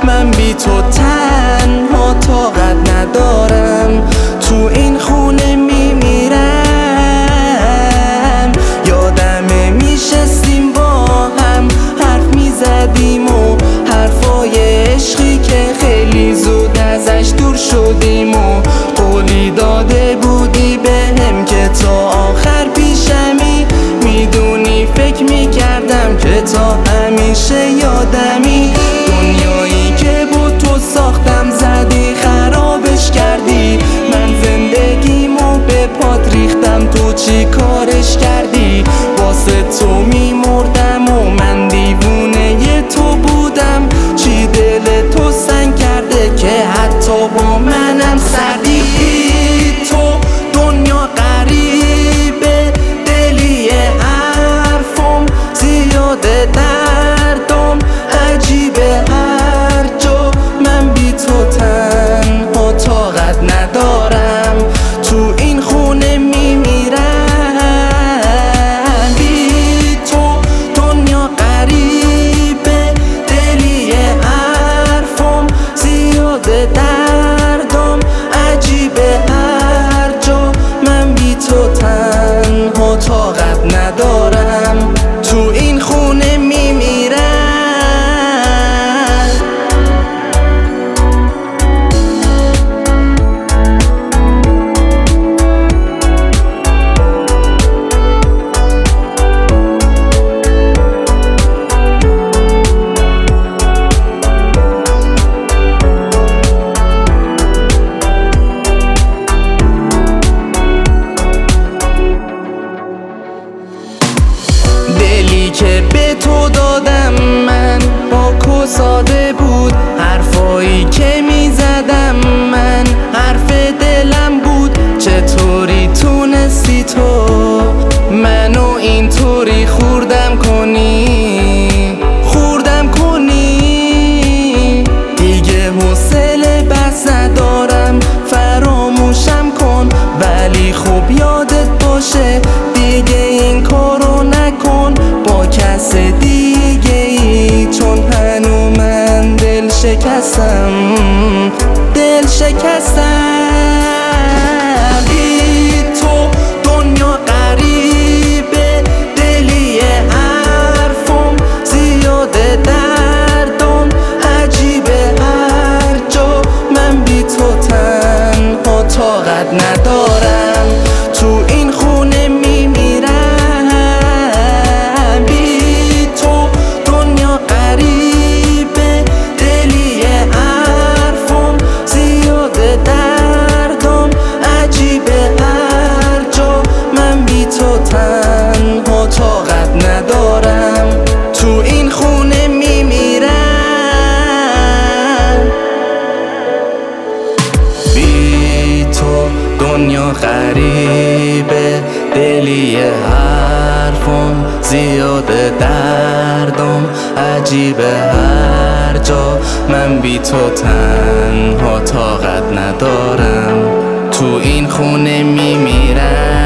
من بی تو تنها طاقت ندارم، تو این خونه میمیرم. یادمه میشستیم با هم حرف میزدیم و حرفای عشقی که خیلی زود ازش دور شدیم و قولی داده بودی بهم که تا آخر پیشمی. میدونی فکر میکردم که تا همیشه یادمی، دنیایی که با تو ساختم زدی خرابش کردی. من زندگیمو به پات ریختم، تو چی کارش کردی؟ واسه تو میمردم و من دیوونه تو بودم. چی دل تو سنگ کرده که حتی با منم سردی؟ تو دنیا غریبه، دلی حرفم زیاده، دردم عجیبه هر جا. من بی تو تنها طاقت ندارم، تو این خونه میمیرم. بی تو دنیا غریبه، دلی حرفم زیاده، دردم عجیبه هر جا. من بی تو تنها طاقت ندارم، تو این خونه میمیرم. دلی که به تو دادم من پاک و ساده بود، حرفایی که میزدم من حرف دلم بود. چطوری تونستی تو منو اینطوری خوردم کنی؟ دیگه حوصله بس ندارم، فراموشم کن، ولی خوب یادت باشه دیگه این کارو نکن با کس دیگه ای، چون هنو من دل شکستم. بی تو دنیا غریبه، دلی حرفم زیاده، دردم عجیبه هر جا. من بی تو تنها طاقت ندارم، تو این خونه میمیرم. بی تو دنیا غریبه، دلی حرفم زیاده، دردم عجیبه هر جا. من بی تو تنها طاقت ندارم، تو این خونه میمیرم. بی تو دنیا غریبه، دلی حرفم زیاده، دردم عجیبه هر جا. من بی تو تنها طاقت ندارم، تو این خونه میمیرم.